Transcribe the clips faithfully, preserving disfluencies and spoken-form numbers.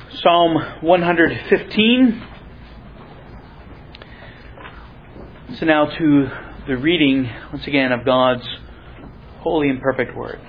Psalm one hundred fifteen. So now to the reading, once again, of God's holy and perfect Word.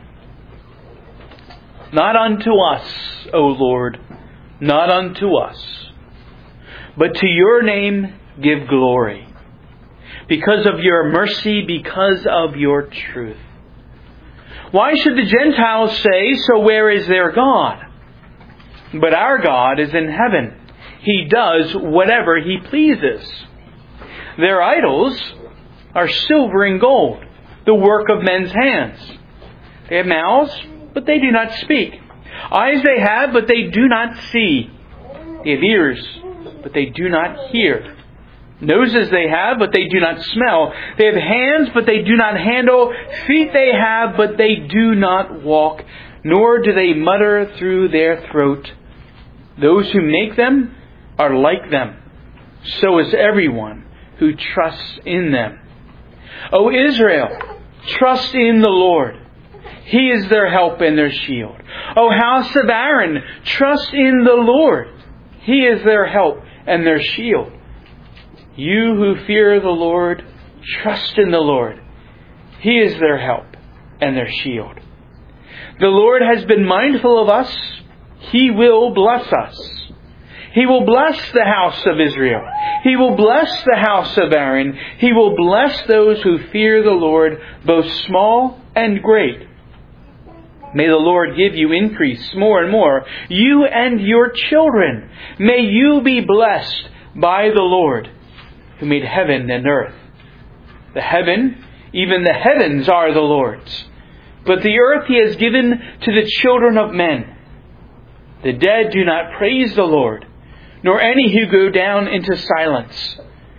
Not unto us, O Lord, not unto us, but to your name give glory, because of your mercy, because of your truth. Why should the Gentiles say, so where is their God? But our God is in heaven. He does whatever He pleases. Their idols are silver and gold, the work of men's hands. They have mouths, but they do not speak. Eyes they have, but they do not see. They have ears, but they do not hear. Noses they have, but they do not smell. They have hands, but they do not handle. Feet they have, but they do not walk. Nor do they mutter through their throat. Those who make them are like them. So is everyone who trusts in them. O Israel, trust in the Lord. He is their help and their shield. O house of Aaron, trust in the Lord. He is their help and their shield. You who fear the Lord, trust in the Lord. He is their help and their shield. The Lord has been mindful of us. He will bless us. He will bless the house of Israel. He will bless the house of Aaron. He will bless those who fear the Lord, both small and great. May the Lord give you increase more and more, you and your children. May you be blessed by the Lord, who made heaven and earth. The heaven, even the heavens, are the Lord's, but the earth He has given to the children of men. The dead do not praise the Lord, nor any who go down into silence.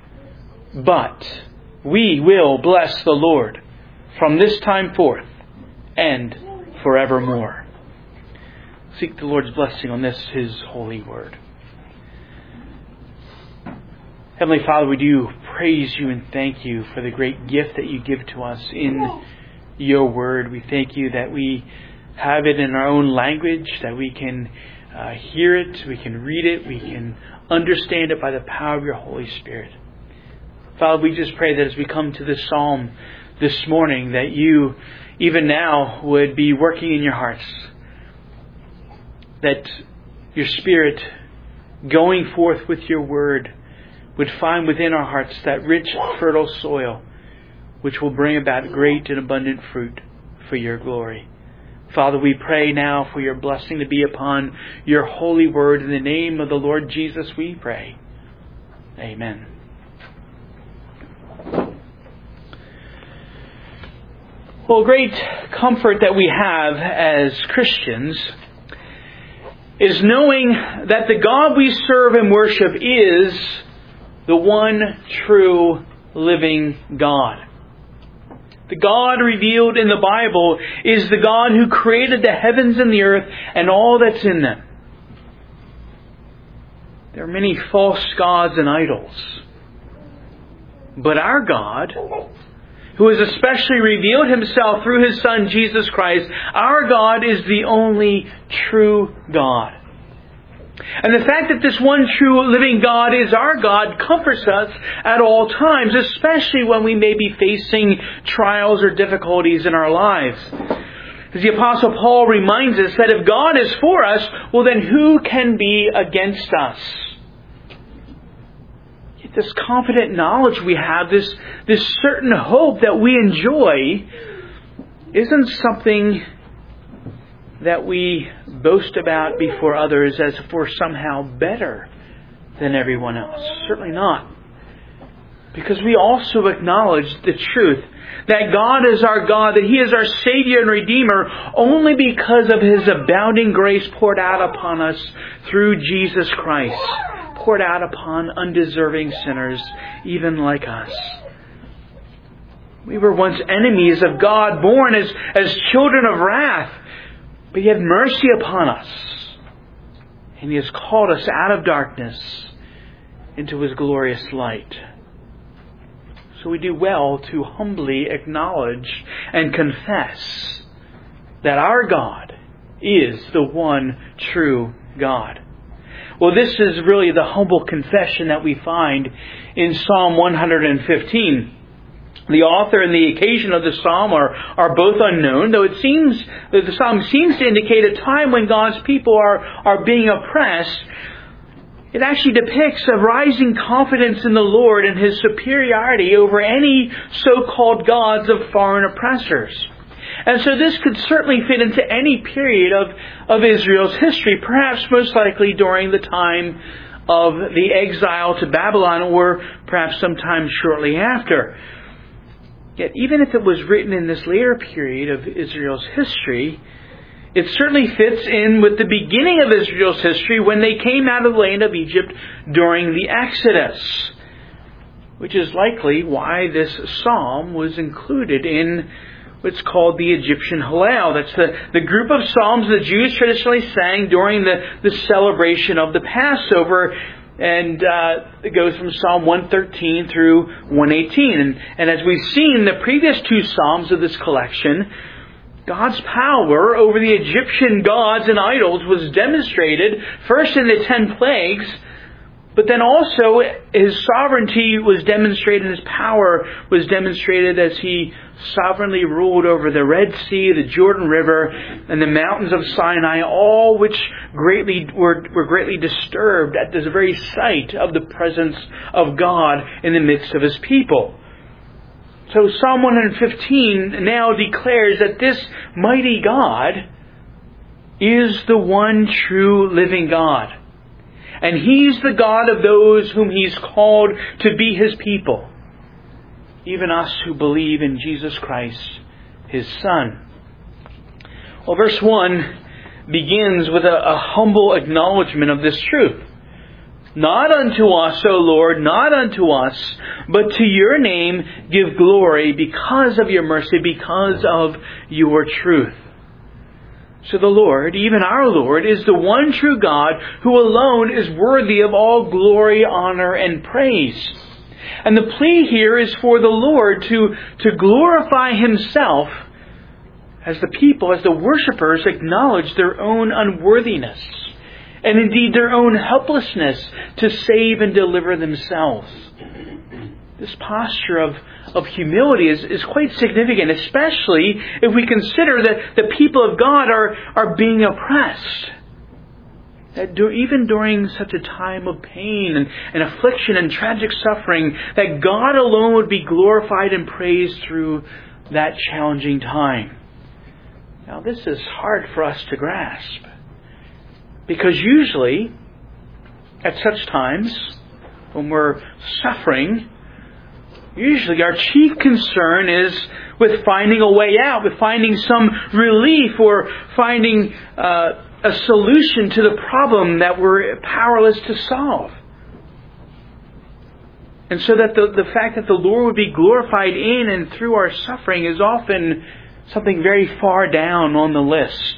But we will bless the Lord from this time forth and forevermore. Seek the Lord's blessing on this, His holy word. Heavenly Father, we do praise You and thank You for the great gift that You give to us in Your word. We thank You that we have it in our own language, that we can uh, hear it, we can read it, we can understand it by the power of Your Holy Spirit. Father, we just pray that as we come to this psalm this morning, that You, even now, would be working in your hearts. That Your Spirit, going forth with Your word, would find within our hearts that rich, fertile soil, which will bring about great and abundant fruit for Your glory. Father, we pray now for Your blessing to be upon Your holy word. In the name of the Lord Jesus we pray. Amen. Well, great comfort that we have as Christians is knowing that the God we serve and worship is the one true living God. The God revealed in the Bible is the God who created the heavens and the earth and all that's in them. There are many false gods and idols. But our God, who has especially revealed Himself through His Son, Jesus Christ, our God is the only true God. And the fact that this one true living God is our God comforts us at all times, especially when we may be facing trials or difficulties in our lives. As the Apostle Paul reminds us that if God is for us, well then who can be against us? Yet this confident knowledge we have, this, this certain hope that we enjoy, isn't something that we boast about before others as if we're somehow better than everyone else. Certainly not. Because we also acknowledge the truth that God is our God, that He is our Savior and Redeemer only because of His abounding grace poured out upon us through Jesus Christ, poured out upon undeserving sinners, even like us. We were once enemies of God, born as, as children of wrath. But He had mercy upon us. And He has called us out of darkness into His glorious light. So we do well to humbly acknowledge and confess that our God is the one true God. Well, this is really the humble confession that we find in Psalm one hundred fifteen. The author and the occasion of the psalm are, are both unknown, though it seems that the psalm seems to indicate a time when God's people are, are being oppressed. It actually depicts a rising confidence in the Lord and His superiority over any so-called gods of foreign oppressors. And so this could certainly fit into any period of, of Israel's history, perhaps most likely during the time of the exile to Babylon, or perhaps sometime shortly after. Yet even if it was written in this later period of Israel's history, it certainly fits in with the beginning of Israel's history when they came out of the land of Egypt during the Exodus, which is likely why this psalm was included in what's called the Egyptian Hallel. That's the, the group of psalms the Jews traditionally sang during the, the celebration of the Passover. And uh, it goes from Psalm one thirteen through one eighteen. And, and as we've seen, the previous two psalms of this collection, God's power over the Egyptian gods and idols was demonstrated first in the ten plagues, but then also His sovereignty was demonstrated, His power was demonstrated as He sovereignly ruled over the Red Sea, the Jordan River, and the mountains of Sinai, all which greatly were, were greatly disturbed at this very sight of the presence of God in the midst of His people. So Psalm one fifteen now declares that this mighty God is the one true living God. And He's the God of those whom He's called to be His people, even us who believe in Jesus Christ, His Son. Well, verse one begins with a, a humble acknowledgement of this truth. Not unto us, O Lord, not unto us, but to Your name give glory because of Your mercy, because of Your truth. So the Lord, even our Lord, is the one true God who alone is worthy of all glory, honor, and praise. And the plea here is for the Lord to, to glorify Himself as the people, as the worshippers acknowledge their own unworthiness, and indeed their own helplessness to save and deliver themselves. This posture of, of humility is, is quite significant, especially if we consider that the people of God are, are being oppressed. That do, even during such a time of pain and, and affliction and tragic suffering, that God alone would be glorified and praised through that challenging time. Now, this is hard for us to grasp, because usually, at such times, when we're suffering, usually our chief concern is with finding a way out, with finding some relief, or finding uh, a solution to the problem that we're powerless to solve. And so that the, the fact that the Lord would be glorified in and through our suffering is often something very far down on the list.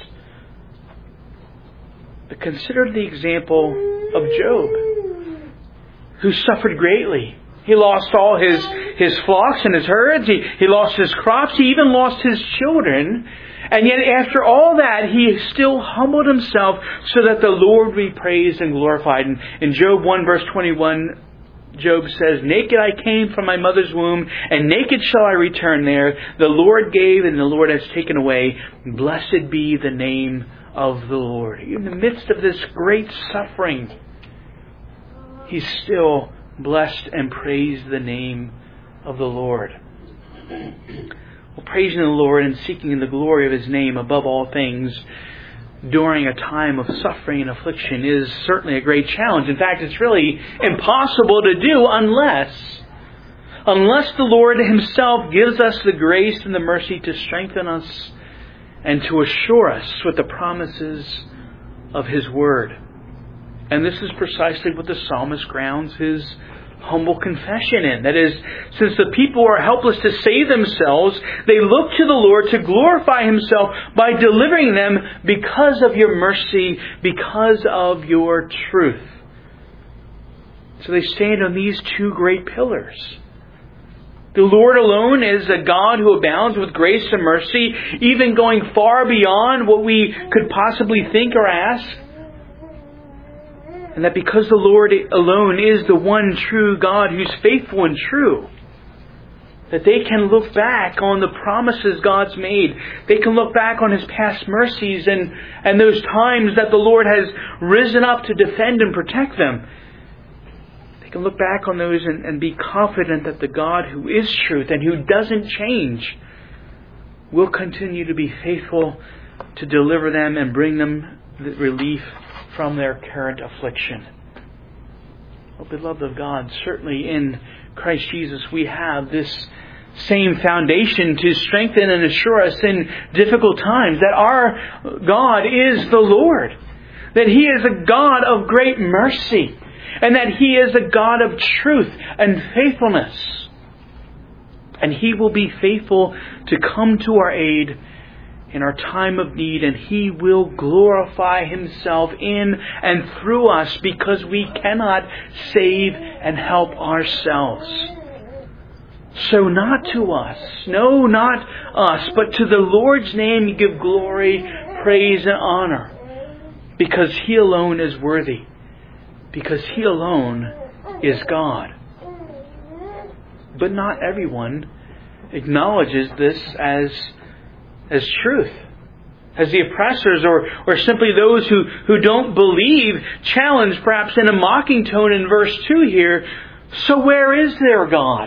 But consider the example of Job, who suffered greatly. He lost all his, his flocks and his herds. He, he lost his crops. He even lost his children. And yet after all that, he still humbled himself so that the Lord would be praised and glorified. And in Job one verse twenty-one, Job says, "Naked I came from my mother's womb, and naked shall I return there. The Lord gave, and the Lord has taken away. Blessed be the name of the Lord." In the midst of this great suffering, he still blessed and praised the name of the Lord. Well, praising the Lord and seeking the glory of His name above all things during a time of suffering and affliction is certainly a great challenge. In fact, it's really impossible to do unless, unless the Lord Himself gives us the grace and the mercy to strengthen us and to assure us with the promises of His Word. And this is precisely what the psalmist grounds his humble confession in. That is, since the people are helpless to save themselves, they look to the Lord to glorify Himself by delivering them because of Your mercy, because of Your truth. So they stand on these two great pillars. The Lord alone is a God who abounds with grace and mercy, even going far beyond what we could possibly think or ask. And that because the Lord alone is the one true God who's faithful and true, that they can look back on the promises God's made. They can look back on His past mercies and, and those times that the Lord has risen up to defend and protect them. They can look back on those and, and be confident that the God who is truth and who doesn't change will continue to be faithful to deliver them and bring them relief from their current affliction. Oh, beloved of God, certainly in Christ Jesus we have this same foundation to strengthen and assure us in difficult times, that our God is the Lord, that He is a God of great mercy, and that He is a God of truth and faithfulness. And He will be faithful to come to our aid in our time of need, and He will glorify Himself in and through us because we cannot save and help ourselves. So not to us, no, not us, but to the Lord's name you give glory, praise, and honor, because He alone is worthy, because He alone is God. But not everyone acknowledges this as as truth. As the oppressors or, or simply those who, who don't believe challenge perhaps in a mocking tone in verse two here, so where is their God?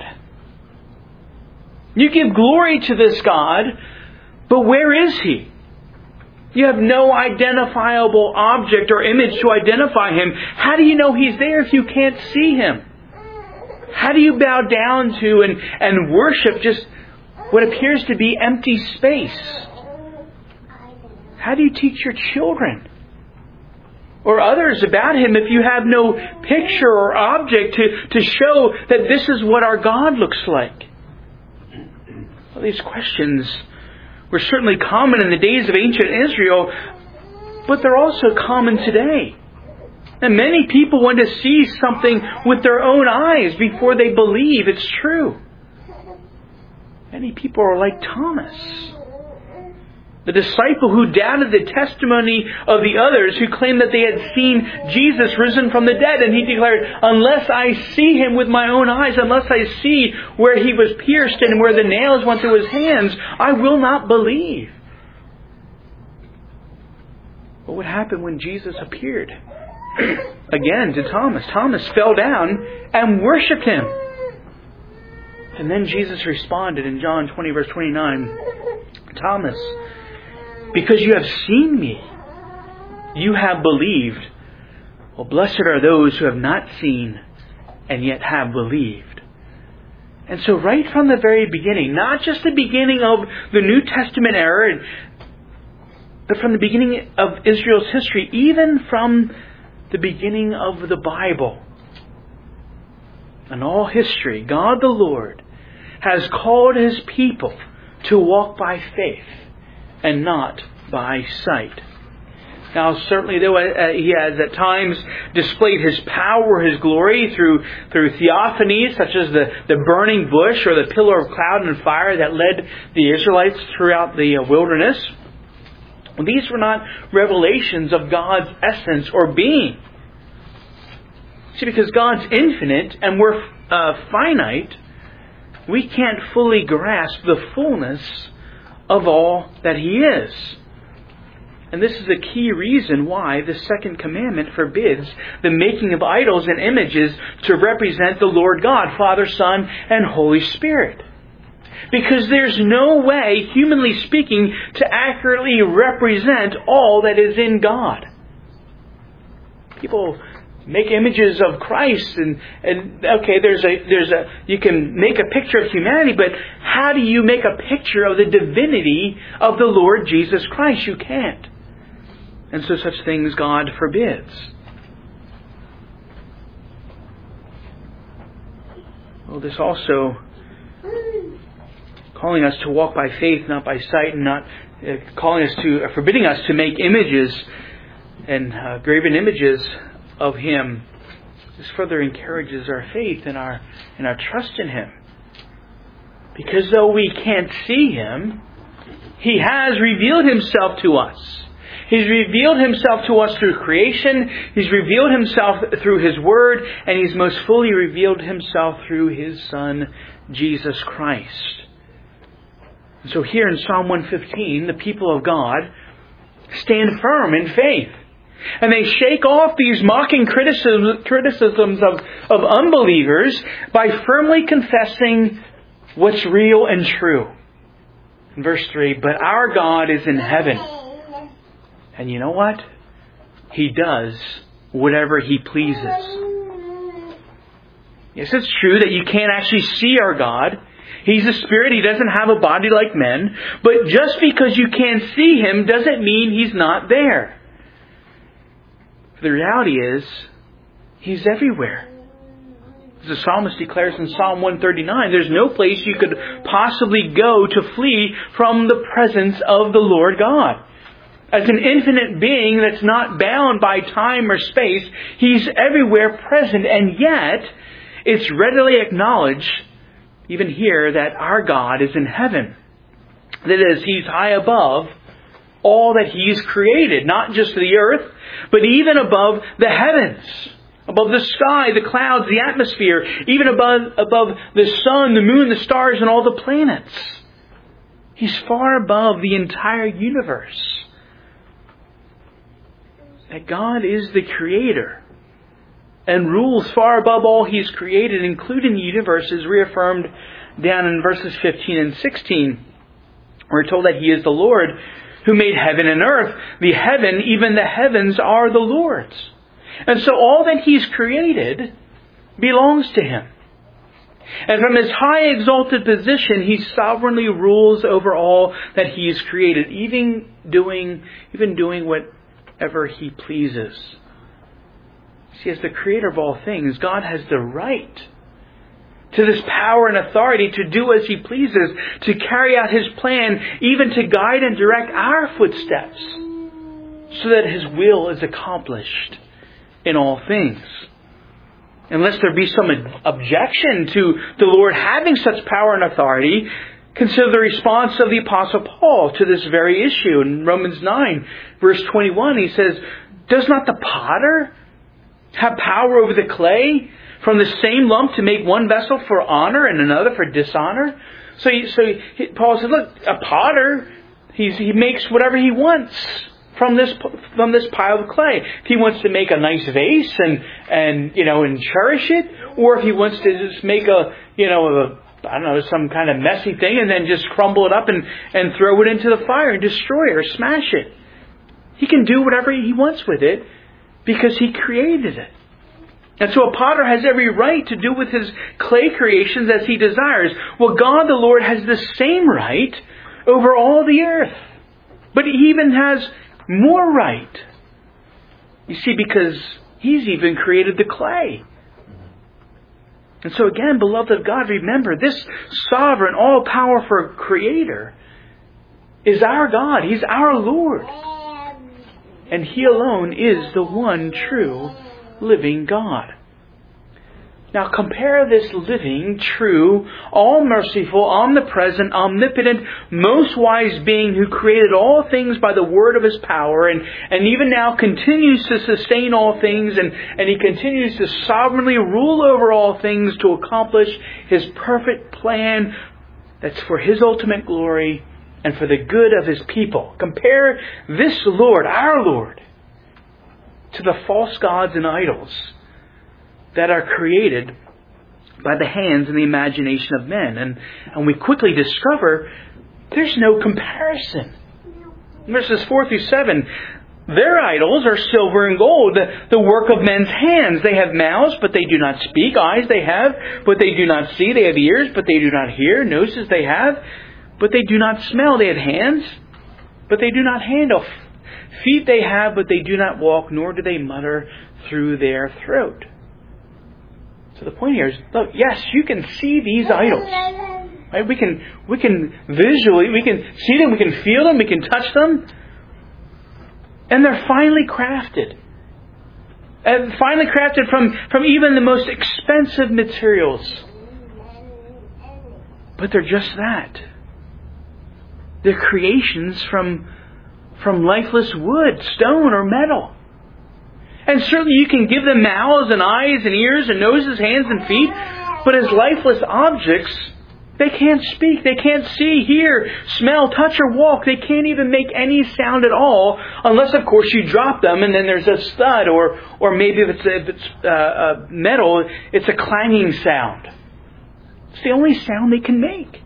You give glory to this God, but where is He? You have no identifiable object or image to identify Him. How do you know He's there if you can't see Him? How do you bow down to and, and worship just what appears to be empty space? How do you teach your children or others about Him if you have no picture or object to, to show that this is what our God looks like? Well, these questions were certainly common in the days of ancient Israel, but they're also common today. And many people want to see something with their own eyes before they believe it's true. Many people are like Thomas, the disciple who doubted the testimony of the others who claimed that they had seen Jesus risen from the dead. And he declared, unless I see Him with my own eyes, unless I see where He was pierced and where the nails went through His hands, I will not believe. But what happened when Jesus appeared again to Thomas? Thomas fell down and worshipped Him. And then Jesus responded in John twenty, verse twenty-nine, Thomas, because you have seen me, you have believed. Well, blessed are those who have not seen and yet have believed. And so right from the very beginning, not just the beginning of the New Testament era, but from the beginning of Israel's history, even from the beginning of the Bible, in all history, God the Lord has called His people to walk by faith and not by sight. Now, certainly, though uh, He has at times displayed His power, His glory through through theophanies such as the, the burning bush or the pillar of cloud and fire that led the Israelites throughout the uh, wilderness, these were not revelations of God's essence or being. See, because God's infinite and we're uh, finite, we can't fully grasp the fullness of all that He is. And this is the key reason why the second commandment forbids the making of idols and images to represent the Lord God, Father, Son, and Holy Spirit. Because there's no way, humanly speaking, to accurately represent all that is in God. People make images of Christ and, and okay, there's a there's a you can make a picture of humanity, but how do you make a picture of the divinity of the Lord Jesus Christ? You can't. And so such things God forbids. Well, this also calling us to walk by faith, not by sight, and not uh, calling us to, uh, forbidding us to make images and uh, graven images of Him. This further encourages our faith and our and our trust in Him. Because though we can't see Him, He has revealed Himself to us. He's revealed Himself to us through creation. He's revealed Himself through His Word. And He's most fully revealed Himself through His Son, Jesus Christ. And so here in Psalm one fifteen, the people of God stand firm in faith. And they shake off these mocking criticisms, criticisms of, of unbelievers by firmly confessing what's real and true. In verse three, but our God is in heaven. And you know what? He does whatever He pleases. Yes, it's true that you can't actually see our God. He's a spirit. He doesn't have a body like men. But just because you can't see Him doesn't mean He's not there. The reality is, He's everywhere. As the psalmist declares in Psalm one thirty-nine, there's no place you could possibly go to flee from the presence of the Lord God. As an infinite being that's not bound by time or space, He's everywhere present. And yet, it's readily acknowledged, even here, that our God is in heaven. That is, He's high above all that He's created, not just the earth, but even above the heavens, above the sky, the clouds, the atmosphere, even above, above the sun, the moon, the stars, and all the planets. He's far above the entire universe. That God is the Creator and rules far above all He's created, including the universe, is reaffirmed down in verses fifteen and sixteen. We're told that He is the Lord who made heaven and earth. The heaven, even the heavens, are the Lord's. And so all that He's created belongs to Him. And from His high exalted position, He sovereignly rules over all that He has created, even doing, even doing whatever He pleases. See, as the Creator of all things, God has the right to this power and authority to do as He pleases, to carry out His plan, even to guide and direct our footsteps, so that His will is accomplished in all things. Unless there be some objection to the Lord having such power and authority, consider the response of the Apostle Paul to this very issue. In Romans nine, verse twenty-one, he says, does not the potter have power over the clay, from the same lump to make one vessel for honor and another for dishonor? So, he, so he, Paul said, look, a potter, he's, he makes whatever he wants from this from this pile of clay. If he wants to make a nice vase and and you know and cherish it, or if he wants to just make a you know a, I don't know some kind of messy thing and then just crumble it up and and throw it into the fire and destroy it or smash it, he can do whatever he wants with it because He created it. And so a potter has every right to do with his clay creations as he desires. Well, God the Lord has the same right over all the earth. But He even has more right. You see, because He's even created the clay. And so again, beloved of God, remember, this sovereign, all-powerful Creator is our God. He's our Lord. And He alone is the one true living God. Now compare this living, true, all-merciful, omnipresent, omnipotent, most wise being who created all things by the word of His power and, and even now continues to sustain all things and, and He continues to sovereignly rule over all things to accomplish His perfect plan that's for His ultimate glory and for the good of His people. Compare this Lord, our Lord, to the false gods and idols that are created by the hands and the imagination of men. And, and we quickly discover there's no comparison. Verses four through seven, their idols are silver and gold, the, the work of men's hands. They have mouths, but they do not speak. Eyes they have, but they do not see. They have ears, but they do not hear. Noses they have, but they do not smell. They have hands, but they do not handle. Feet they have, but they do not walk, nor do they mutter through their throat. So the point here is, look, yes, you can see these idols. Right? We can we can visually, we can see them, we can feel them, we can touch them. And they're finely crafted. And finely crafted from, from even the most expensive materials. But they're just that. They're creations from from lifeless wood, stone, or metal. And certainly you can give them mouths and eyes and ears and noses, hands and feet, but as lifeless objects, they can't speak, they can't see, hear, smell, touch, or walk. They can't even make any sound at all, unless, of course, you drop them and then there's a thud, or or maybe if it's, if it's uh, uh, metal, it's a clanging sound. It's the only sound they can make.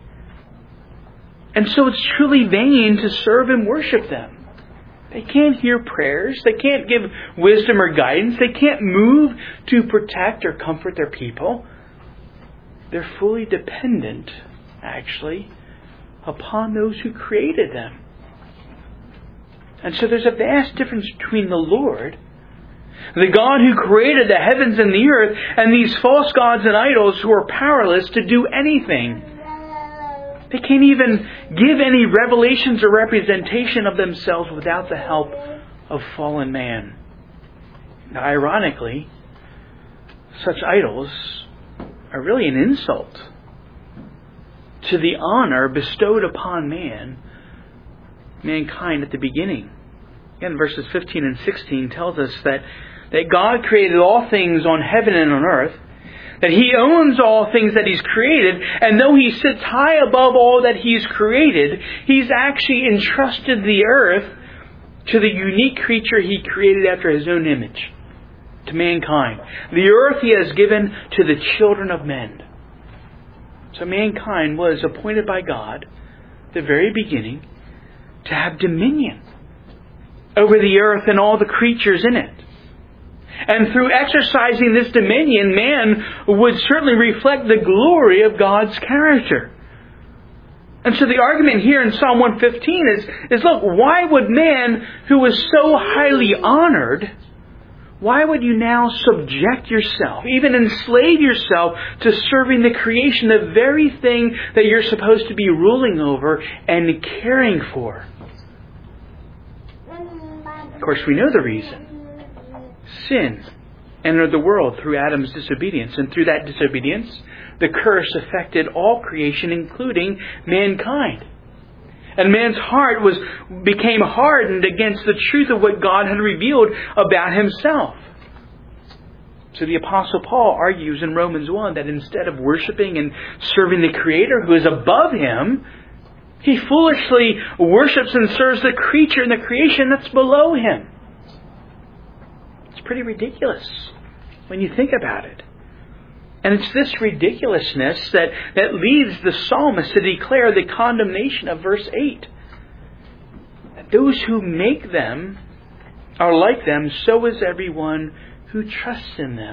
And so it's truly vain to serve and worship them. They can't hear prayers. They can't give wisdom or guidance. They can't move to protect or comfort their people. They're fully dependent, actually, upon those who created them. And so there's a vast difference between the Lord, the God who created the heavens and the earth, and these false gods and idols who are powerless to do anything. They can't even give any revelations or representation of themselves without the help of fallen man. Now, ironically, such idols are really an insult to the honor bestowed upon man, mankind at the beginning. Again, verses fifteen and sixteen tells us that, that God created all things on heaven and on earth, that He owns all things that He's created, and though He sits high above all that He's created, He's actually entrusted the earth to the unique creature He created after His own image, to mankind. The earth He has given to the children of men. So mankind was appointed by God at the very beginning to have dominion over the earth and all the creatures in it. And through exercising this dominion, man would certainly reflect the glory of God's character. And so the argument here in Psalm one fifteen is, is look, why would man who was so highly honored, why would you now subject yourself, even enslave yourself to serving the creation, the very thing that you're supposed to be ruling over and caring for? Of course, we know the reason. Sin entered the world through Adam's disobedience. And through that disobedience, the curse affected all creation, including mankind. And man's heart was became hardened against the truth of what God had revealed about Himself. So the Apostle Paul argues in Romans one that instead of worshiping and serving the Creator who is above him, he foolishly worships and serves the creature and the creation that's below him. It's pretty ridiculous when you think about it. And it's this ridiculousness that, that leads the psalmist to declare the condemnation of verse eight. That those who make them are like them, so is everyone who trusts in them.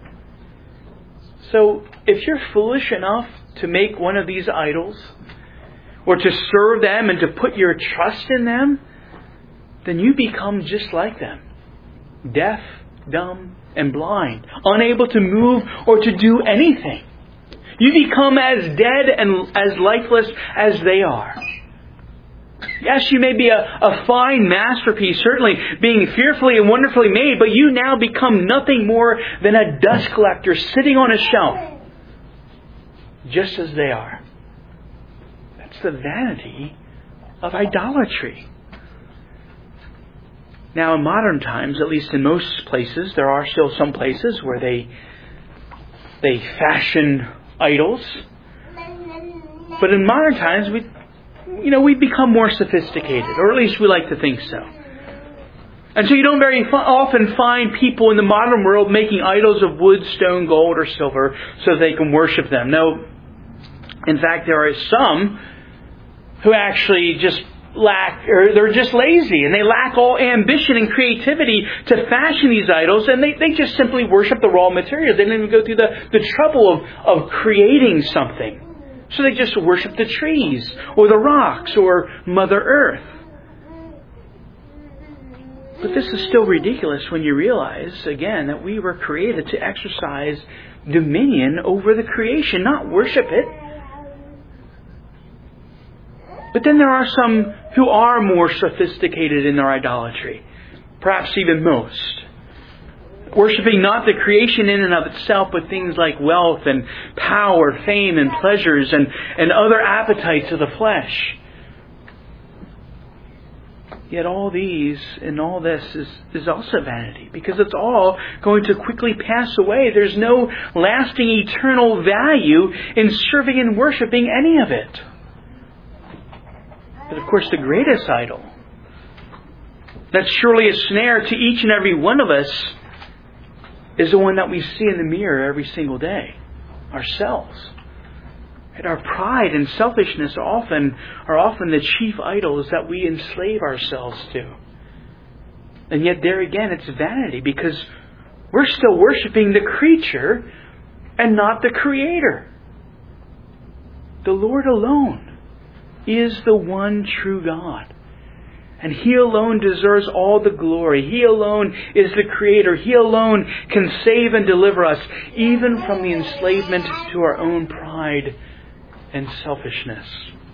So if you're foolish enough to make one of these idols, or to serve them and to put your trust in them, then you become just like them. Deaf, dumb, and blind, unable to move or to do anything. You become as dead and as lifeless as they are. Yes, you may be a, a fine masterpiece, certainly being fearfully and wonderfully made, but you now become nothing more than a dust collector sitting on a shelf, just as they are. That's the vanity of idolatry. Now, in modern times, at least in most places, there are still some places where they they fashion idols. But in modern times, we, you know, we've become more sophisticated, or at least we like to think so. And so you don't very often find people in the modern world making idols of wood, stone, gold, or silver so they can worship them. No, in fact, there are some who actually just lack, or they're just lazy, and they lack all ambition and creativity to fashion these idols, and they, they just simply worship the raw materials. They don't even go through the, the trouble of, of creating something. So they just worship the trees, or the rocks, or Mother Earth. But this is still ridiculous when you realize, again, that we were created to exercise dominion over the creation, not worship it. But then there are some who are more sophisticated in their idolatry, perhaps even most. Worshipping not the creation in and of itself, but things like wealth and power, fame and pleasures and, and other appetites of the flesh. Yet all these and all this is, is also vanity, because it's all going to quickly pass away. There's no lasting eternal value in serving and worshiping any of it. But of course, the greatest idol, that's surely a snare to each and every one of us, is the one that we see in the mirror every single day. Ourselves. And our pride and selfishness often are often the chief idols that we enslave ourselves to. And yet there again, it's vanity, because we're still worshiping the creature and not the Creator. The Lord alone is the one true God. And He alone deserves all the glory. He alone is the Creator. He alone can save and deliver us, even from the enslavement to our own pride and selfishness.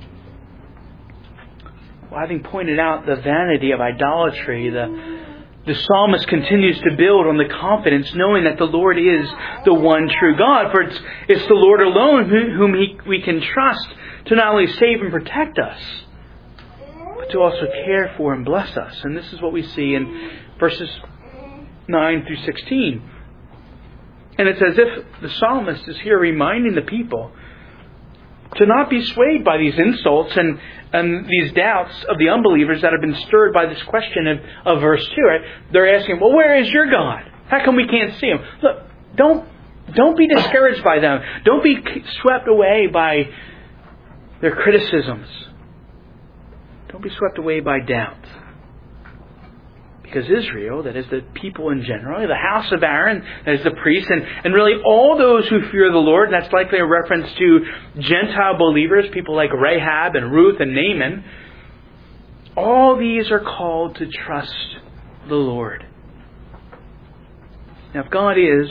Well, having pointed out the vanity of idolatry, the, the psalmist continues to build on the confidence, knowing that the Lord is the one true God. For it's, it's the Lord alone whom he, we can trust to not only save and protect us, but to also care for and bless us. And this is what we see in verses nine through sixteen. And it's as if the psalmist is here reminding the people to not be swayed by these insults and, and these doubts of the unbelievers that have been stirred by this question of, of verse two. Right? They're asking, well, where is your God? How come we can't see Him? Look, don't, don't be discouraged by them. Don't be swept away by their criticisms. Don't be swept away by doubt. Because Israel, that is the people in general, the house of Aaron, that is the priests, and, and really all those who fear the Lord, and that's likely a reference to Gentile believers, people like Rahab and Ruth and Naaman, all these are called to trust the Lord. Now, if God is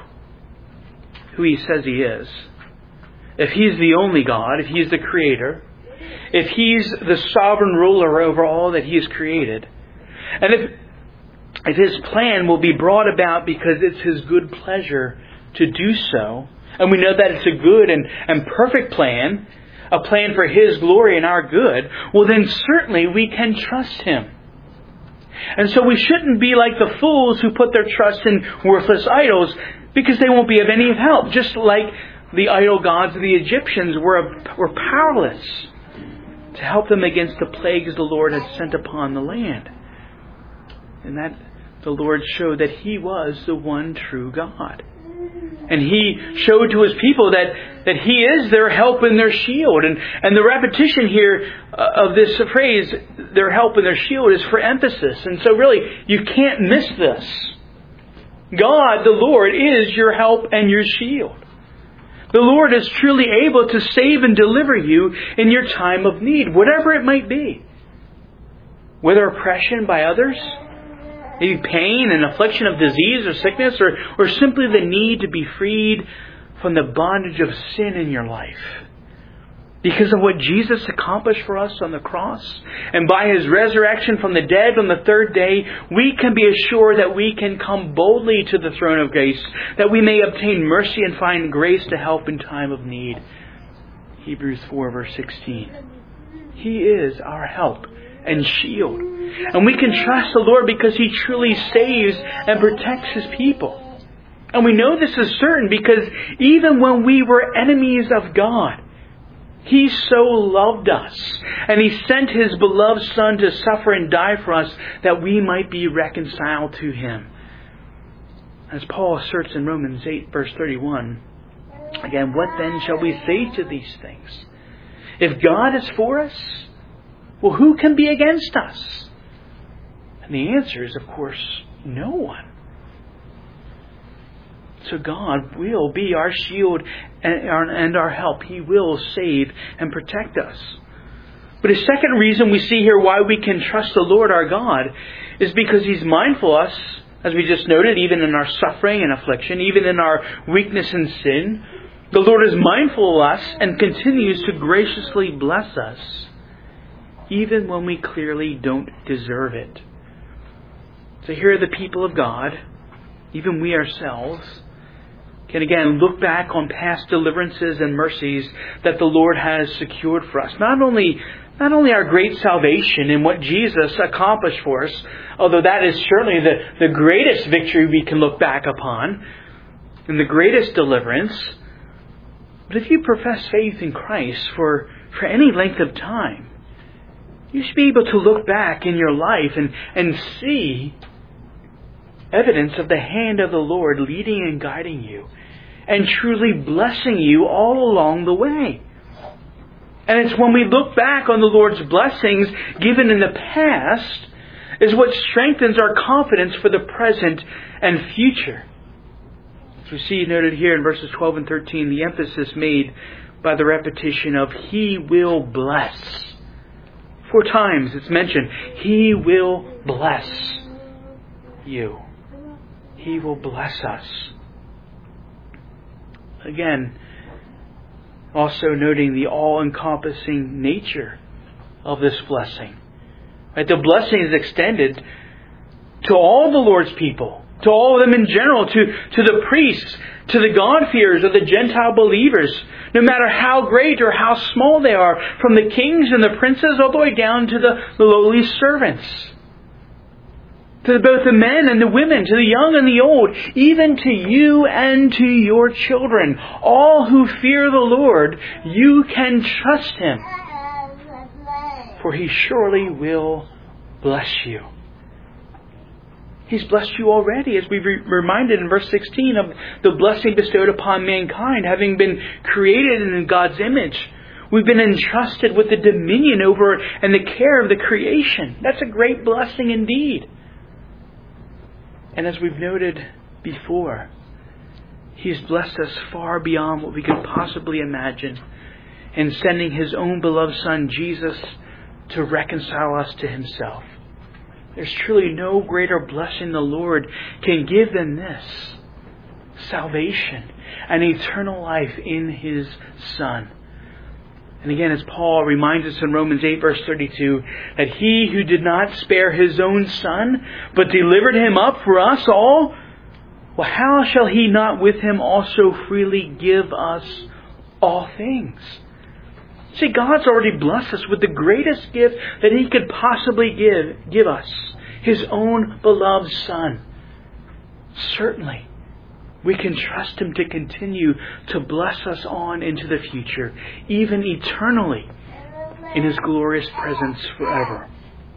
who He says He is, if He's the only God, if He's the Creator, if He's the sovereign ruler over all that He has created, and if If His plan will be brought about because it's His good pleasure to do so, and we know that it's a good and, and perfect plan, a plan for His glory and our good, well then certainly we can trust Him. And so we shouldn't be like the fools who put their trust in worthless idols, because they won't be of any help, just like the idol gods of the Egyptians were, were powerless to help them against the plagues the Lord had sent upon the land. And that the Lord showed that He was the one true God. And He showed to His people that, that He is their help and their shield. And, and the repetition here of this phrase, their help and their shield, is for emphasis. And so really, you can't miss this. God, the Lord, is your help and your shield. The Lord is truly able to save and deliver you in your time of need, whatever it might be. Whether oppression by others, maybe pain and affliction of disease or sickness, or, or simply the need to be freed from the bondage of sin in your life. Because of what Jesus accomplished for us on the cross, and by His resurrection from the dead on the third day, we can be assured that we can come boldly to the throne of grace, that we may obtain mercy and find grace to help in time of need. Hebrews four verse sixteen. He is our help and shield. And we can trust the Lord because He truly saves and protects His people. And we know this is certain because even when we were enemies of God, He so loved us. And He sent His beloved Son to suffer and die for us that we might be reconciled to Him. As Paul asserts in Romans eight verse thirty-one, again, what then shall we say to these things? If God is for us, well, who can be against us? And the answer is, of course, no one. So God will be our shield and our, and our help. He will save and protect us. But a second reason we see here why we can trust the Lord our God is because He's mindful of us, as we just noted, even in our suffering and affliction, even in our weakness and sin. The Lord is mindful of us and continues to graciously bless us, even when we clearly don't deserve it. So here are the people of God, even we ourselves, can again look back on past deliverances and mercies that the Lord has secured for us. Not only not only our great salvation and what Jesus accomplished for us, although that is certainly the, the greatest victory we can look back upon and the greatest deliverance, but if you profess faith in Christ for, for any length of time, you should be able to look back in your life and, and see evidence of the hand of the Lord leading and guiding you and truly blessing you all along the way. And it's when we look back on the Lord's blessings given in the past is what strengthens our confidence for the present and future. As we see noted here in verses twelve and thirteen, the emphasis made by the repetition of He will bless. Four times it's mentioned, He will bless you. He will bless us. Again, also noting the all-encompassing nature of this blessing. Right? The blessing is extended to all the Lord's people, to all of them in general, to, to the priests, to the God-fearers of the Gentile believers, no matter how great or how small they are, from the kings and the princes all the way down to the, the lowly servants. To both the men and the women, to the young and the old, even to you and to your children. All who fear the Lord, you can trust Him, for He surely will bless you. He's blessed you already, as we re- reminded in verse sixteen of the blessing bestowed upon mankind, having been created in God's image. We've been entrusted with the dominion over and the care of the creation. That's a great blessing indeed. And as we've noted before, He's blessed us far beyond what we could possibly imagine in sending His own beloved Son, Jesus, to reconcile us to Himself. There's truly no greater blessing the Lord can give than this: salvation and eternal life in His Son. And again, as Paul reminds us in Romans eight, verse thirty-two, that He who did not spare His own Son, but delivered Him up for us all, well, how shall He not with Him also freely give us all things? See, God's already blessed us with the greatest gift that He could possibly give, give us, His own beloved Son. Certainly, we can trust Him to continue to bless us on into the future, even eternally, in His glorious presence forever.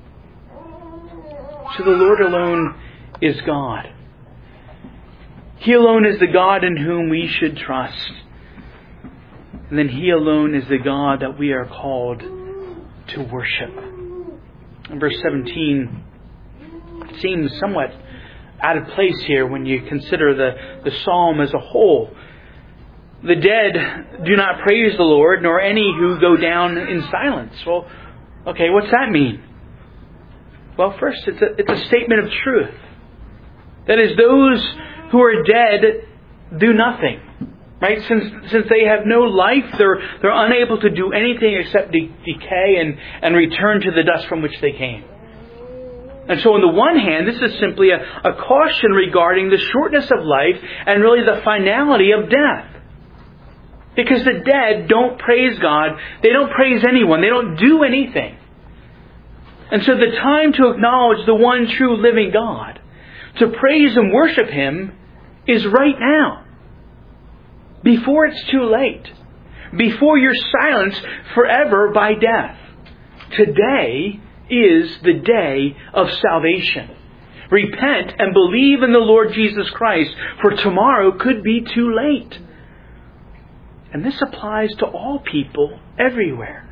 So the Lord alone is God. He alone is the God in whom we should trust. And then He alone is the God that we are called to worship. In verse seventeen, it seems somewhat out of place here when you consider the, the psalm as a whole. The dead do not praise the Lord, nor any who go down in silence. Well, okay, what's that mean? Well, first, it's a, it's a statement of truth. That is, those who are dead do nothing. Right? Since since they have no life, they're they're unable to do anything except de- decay and, and return to the dust from which they came. And so on the one hand, this is simply a, a caution regarding the shortness of life and really the finality of death. Because the dead don't praise God. They don't praise anyone. They don't do anything. And so the time to acknowledge the one true living God, to praise and worship Him, is right now. Before it's too late. Before you're silenced forever by death. Today is the day of salvation. Repent and believe in the Lord Jesus Christ, for tomorrow could be too late. And this applies to all people everywhere.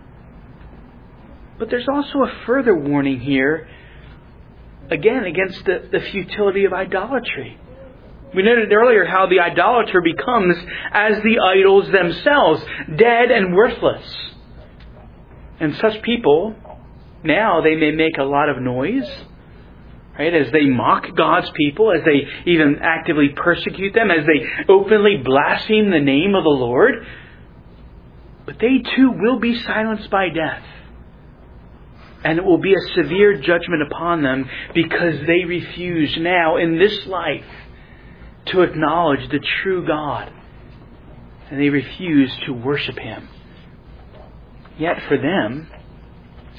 But there's also a further warning here, again, against the, the futility of idolatry. We noted earlier how the idolater becomes as the idols themselves, dead and worthless. And such people, now they may make a lot of noise, right, as they mock God's people, as they even actively persecute them, as they openly blaspheme the name of the Lord. But they too will be silenced by death. And it will be a severe judgment upon them because they refuse now in this life to acknowledge the true God. And they refuse to worship Him. Yet for them,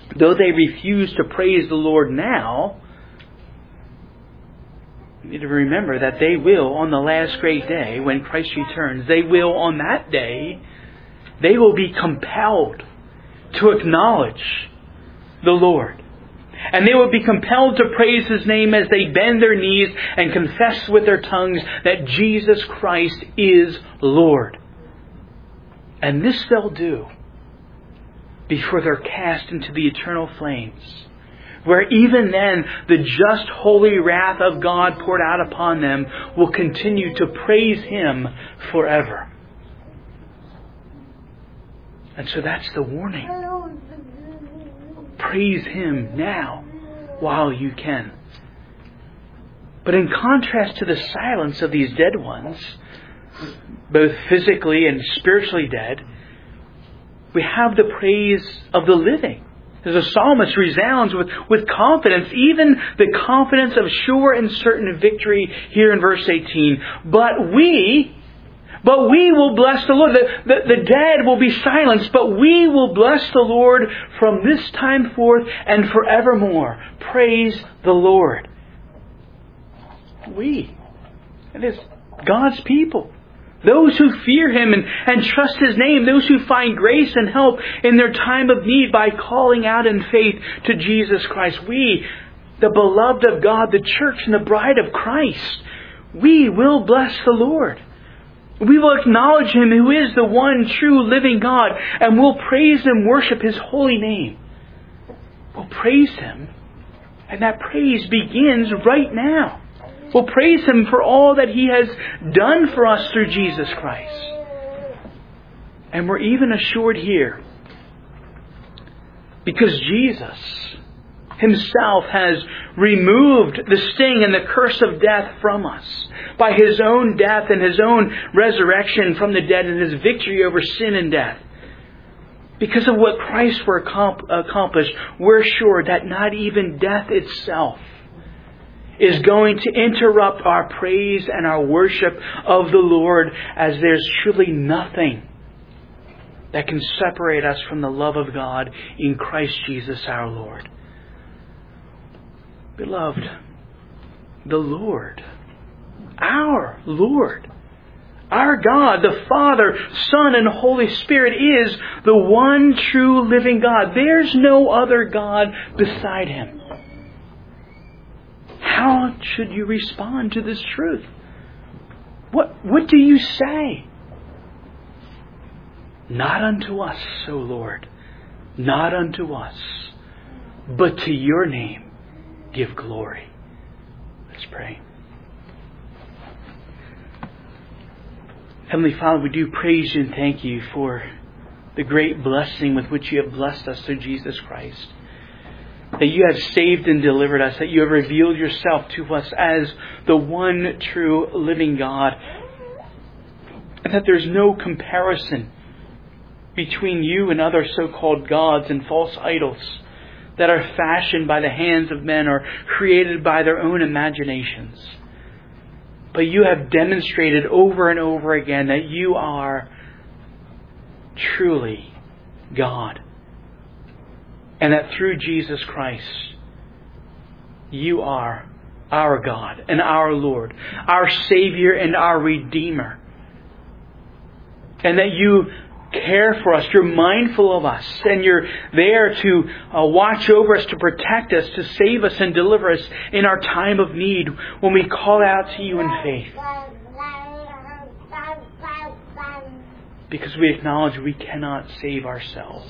though they refuse to praise the Lord now, you need to remember that they will, on the last great day, when Christ returns, they will, on that day, they will be compelled to acknowledge the Lord. And they will be compelled to praise His name as they bend their knees and confess with their tongues that Jesus Christ is Lord. And this they'll do before they're cast into the eternal flames, where even then the just holy wrath of God poured out upon them will continue to praise Him forever. And so that's the warning. Praise Him now while you can. But in contrast to the silence of these dead ones, both physically and spiritually dead, we have the praise of the living. As the psalmist resounds with, with confidence, even the confidence of sure and certain victory here in verse eighteen. But we, but we will bless the Lord. The, the, the dead will be silenced, but we will bless the Lord from this time forth and forevermore. Praise the Lord. We. It is God's people. Those who fear Him and, and trust His name. Those who find grace and help in their time of need by calling out in faith to Jesus Christ. We, the beloved of God, the church and the bride of Christ, we will bless the Lord. We will acknowledge Him who is the one true living God, and we'll praise and worship His holy name. We'll praise Him, and that praise begins right now. We'll praise Him for all that He has done for us through Jesus Christ. And we're even assured here, because Jesus Himself has removed the sting and the curse of death from us by His own death and His own resurrection from the dead and His victory over sin and death. Because of what Christ were accomplished, we're sure that not even death itself is going to interrupt our praise and our worship of the Lord, as there's truly nothing that can separate us from the love of God in Christ Jesus our Lord. Beloved, the Lord, our Lord, our God, the Father, Son, and Holy Spirit is the one true living God. There's no other God beside Him. How should you respond to this truth? What, what do you say? Not unto us, O Lord, not unto us, but to Your name give glory. Let's pray. Heavenly Father, we do praise You and thank You for the great blessing with which You have blessed us through Jesus Christ. That You have saved and delivered us. That You have revealed Yourself to us as the one true living God. And that there's no comparison between You and other so-called gods and false idols that are fashioned by the hands of men or created by their own imaginations. But You have demonstrated over and over again that You are truly God. And that through Jesus Christ, You are our God and our Lord, our Savior and our Redeemer. And that You care for us, You're mindful of us, and You're there to uh, watch over us, to protect us, to save us and deliver us in our time of need when we call out to You in faith. Because we acknowledge we cannot save ourselves.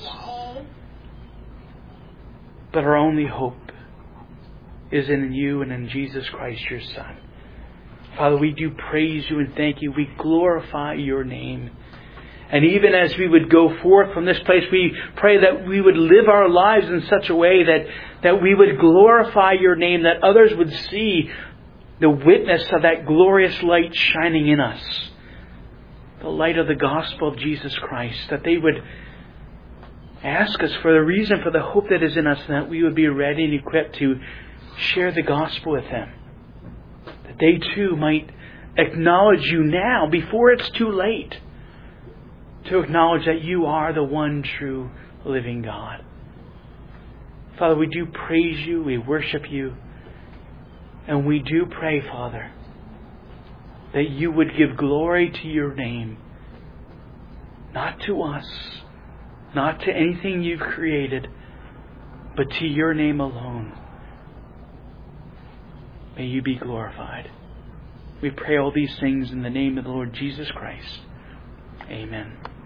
But our only hope is in You and in Jesus Christ, Your Son. Father, we do praise You and thank You. We glorify Your name. And even as we would go forth from this place, we pray that we would live our lives in such a way that, that we would glorify Your name, that others would see the witness of that glorious light shining in us. The light of the gospel of Jesus Christ. That they would ask us for the reason for the hope that is in us, and that we would be ready and equipped to share the gospel with them. That they too might acknowledge You now before it's too late. To acknowledge that You are the one true living God. Father, we do praise you, we worship you, and we do pray, Father, that you would give glory to your name, not to us, not to anything you've created, but to your name alone. May you be glorified. We pray all these things in the name of the Lord Jesus Christ. Amen.